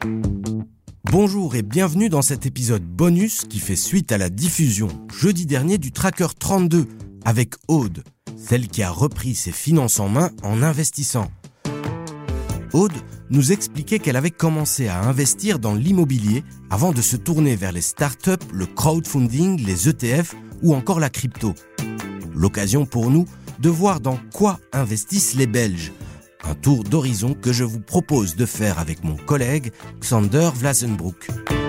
Bonjour et bienvenue dans cet épisode bonus qui fait suite à la diffusion jeudi dernier du Tracker 32 avec Aude, celle qui a repris ses finances en main en investissant. Aude nous expliquait qu'elle avait commencé à investir dans l'immobilier avant de se tourner vers les startups, le crowdfunding, les ETF ou encore la crypto. L'occasion pour nous de voir dans quoi investissent les Belges. Un tour d'horizon que je vous propose de faire avec mon collègue Xander Vlasenbroek.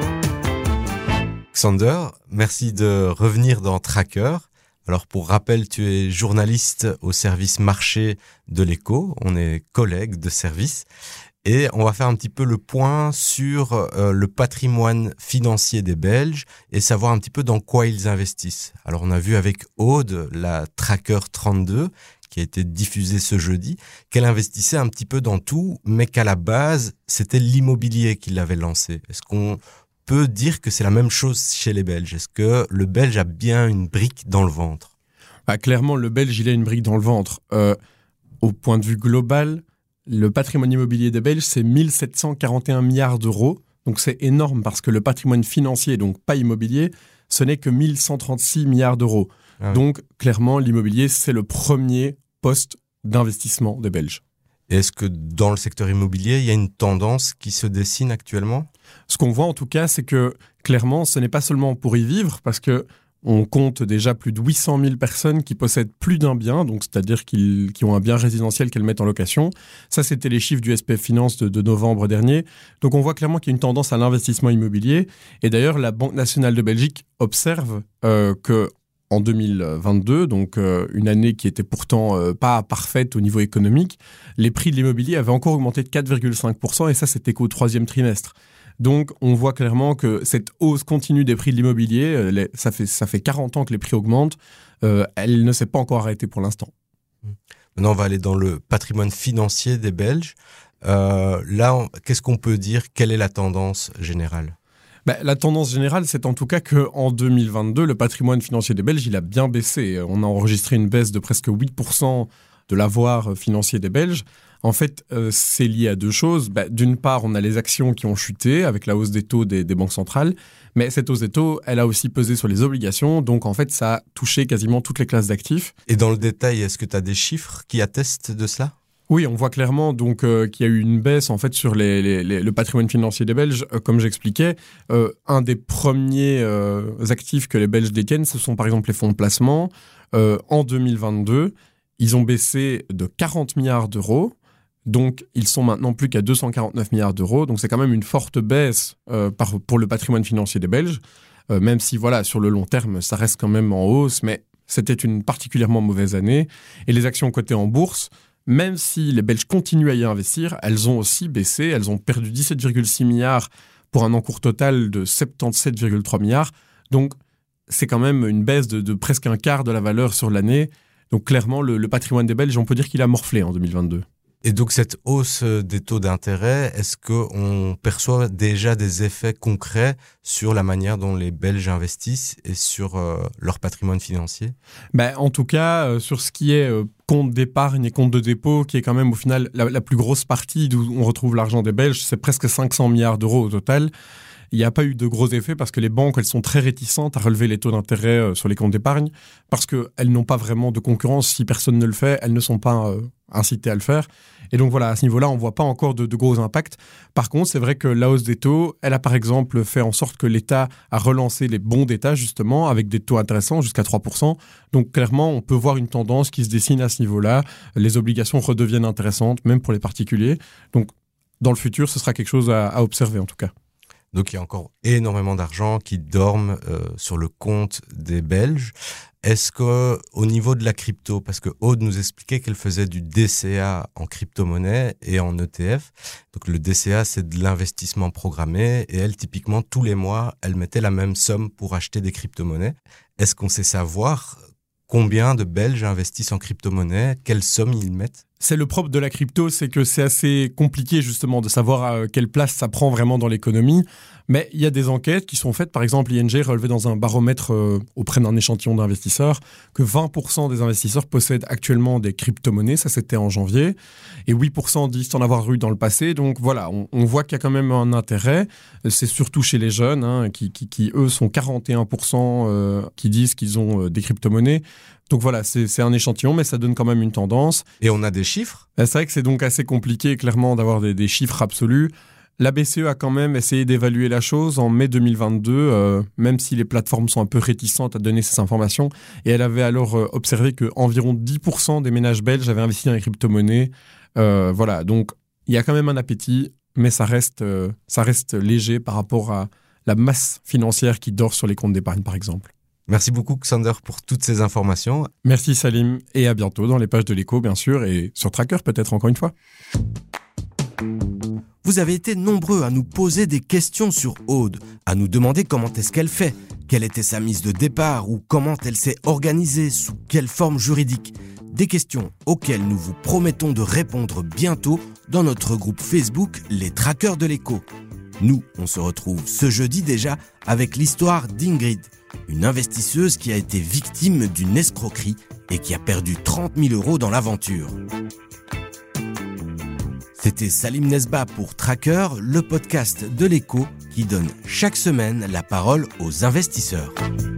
Xander, merci de revenir dans Tracker. Alors pour rappel, tu es journaliste au service marché de l'Echo. On est collègues de service. Et on va faire un petit peu le point sur le patrimoine financier des Belges et savoir un petit peu dans quoi ils investissent. Alors on a vu avec Aude la Tracker 32 qui a été diffusée ce jeudi, qu'elle investissait un petit peu dans tout, mais qu'à la base, c'était l'immobilier qui l'avait lancé. Est-ce qu'on peut dire que c'est la même chose chez les Belges? Est-ce que le Belge a bien une brique dans le ventre? Clairement, le Belge, il a une brique dans le ventre. Au point de vue global, le patrimoine immobilier des Belges, c'est 1741 milliards d'euros. Donc c'est énorme parce que le patrimoine financier, donc pas immobilier, ce n'est que 1136 milliards d'euros. Ah oui. Donc clairement, l'immobilier, c'est le premier poste d'investissement des Belges. Et est-ce que dans le secteur immobilier, il y a une tendance qui se dessine actuellement? Ce qu'on voit en tout cas, c'est que clairement, ce n'est pas seulement pour y vivre, parce que on compte déjà plus de 800 000 personnes qui possèdent plus d'un bien, donc c'est-à-dire qui ont un bien résidentiel qu'elles mettent en location. Ça, c'était les chiffres du SPF Finance de novembre dernier. Donc on voit clairement qu'il y a une tendance à l'investissement immobilier. Et d'ailleurs, la Banque nationale de Belgique observe que en 2022, donc une année qui était pourtant pas parfaite au niveau économique, les prix de l'immobilier avaient encore augmenté de 4,5%, et ça, c'était qu'au troisième trimestre. Donc, on voit clairement que cette hausse continue des prix de l'immobilier, ça fait 40 ans que les prix augmentent, elle ne s'est pas encore arrêtée pour l'instant. Maintenant, on va aller dans le patrimoine financier des Belges. Là, qu'est-ce qu'on peut dire? Quelle est la tendance générale? La tendance générale, c'est en tout cas qu'en 2022, le patrimoine financier des Belges, il a bien baissé. On a enregistré une baisse de presque 8% de l'avoir financier des Belges. En fait, c'est lié à deux choses. D'une part, on a les actions qui ont chuté avec la hausse des taux des banques centrales. Mais cette hausse des taux, elle a aussi pesé sur les obligations. Donc, en fait, ça a touché quasiment toutes les classes d'actifs. Et dans le détail, est-ce que tu as des chiffres qui attestent de cela? Oui, on voit clairement donc qu'il y a eu une baisse en fait sur le patrimoine financier des Belges. Comme j'expliquais, un des premiers actifs que les Belges détiennent, ce sont par exemple les fonds de placement. En 2022, ils ont baissé de 40 milliards d'euros. Donc, ils sont maintenant plus qu'à 249 milliards d'euros. Donc, c'est quand même une forte baisse pour le patrimoine financier des Belges. Même si, voilà, sur le long terme, ça reste quand même en hausse. Mais c'était une particulièrement mauvaise année. Et les actions cotées en bourse, même si les Belges continuent à y investir, elles ont aussi baissé. Elles ont perdu 17,6 milliards pour un encours total de 77,3 milliards. Donc, c'est quand même une baisse de presque un quart de la valeur sur l'année. Donc, clairement, le patrimoine des Belges, on peut dire qu'il a morflé en 2022. Et donc, cette hausse des taux d'intérêt, est-ce qu'on perçoit déjà des effets concrets sur la manière dont les Belges investissent et sur leur patrimoine financier? En tout cas, sur ce qui est compte d'épargne et compte de dépôt, qui est quand même au final la plus grosse partie d'où on retrouve l'argent des Belges, c'est presque 500 milliards d'euros au total. Il n'y a pas eu de gros effets parce que les banques, elles sont très réticentes à relever les taux d'intérêt sur les comptes d'épargne parce qu'elles n'ont pas vraiment de concurrence. Si personne ne le fait, elles ne sont pas incitées à le faire. Et donc voilà, à ce niveau-là, on ne voit pas encore de gros impacts. Par contre, c'est vrai que la hausse des taux, elle a par exemple fait en sorte que l'État a relancé les bons d'État justement avec des taux intéressants jusqu'à 3%. Donc clairement, on peut voir une tendance qui se dessine à ce niveau-là. Les obligations redeviennent intéressantes, même pour les particuliers. Donc dans le futur, ce sera quelque chose à observer en tout cas. Donc il y a encore énormément d'argent qui dorment sur le compte des Belges. Est-ce qu'au niveau de la crypto, parce que Aude nous expliquait qu'elle faisait du DCA en crypto-monnaie et en ETF. Donc le DCA, c'est de l'investissement programmé et elle, typiquement, tous les mois, elle mettait la même somme pour acheter des crypto-monnaies. Est-ce qu'on sait savoir combien de Belges investissent en crypto-monnaie? Quelle somme ils mettent? C'est le propre de la crypto, c'est que c'est assez compliqué justement de savoir quelle place ça prend vraiment dans l'économie. Mais il y a des enquêtes qui sont faites. Par exemple, ING relevait dans un baromètre auprès d'un échantillon d'investisseurs que 20% des investisseurs possèdent actuellement des crypto-monnaies. Ça, c'était en janvier. Et 8% disent en avoir eu dans le passé. Donc voilà, on voit qu'il y a quand même un intérêt. C'est surtout chez les jeunes qui eux, sont 41% qui disent qu'ils ont des crypto-monnaies. Donc voilà, c'est un échantillon, mais ça donne quand même une tendance. Et on a des chiffres ? C'est vrai que c'est donc assez compliqué, clairement, d'avoir des chiffres absolus. La BCE a quand même essayé d'évaluer la chose en mai 2022, même si les plateformes sont un peu réticentes à donner ces informations. Et elle avait alors observé qu'environ 10% des ménages belges avaient investi dans les crypto-monnaies. Voilà, donc il y a quand même un appétit, mais ça reste léger par rapport à la masse financière qui dort sur les comptes d'épargne, par exemple. Merci beaucoup, Xander, pour toutes ces informations. Merci, Salim, et à bientôt dans les pages de l'Écho, bien sûr, et sur Tracker, peut-être encore une fois. Vous avez été nombreux à nous poser des questions sur Aude, à nous demander comment est-ce qu'elle fait, quelle était sa mise de départ ou comment elle s'est organisée, sous quelle forme juridique. Des questions auxquelles nous vous promettons de répondre bientôt dans notre groupe Facebook Les Traqueurs de l'Écho. Nous, on se retrouve ce jeudi déjà avec l'histoire d'Ingrid, une investisseuse qui a été victime d'une escroquerie et qui a perdu 30 000 € dans l'aventure. C'était Salim Nesba pour Tracker, le podcast de l'Écho qui donne chaque semaine la parole aux investisseurs.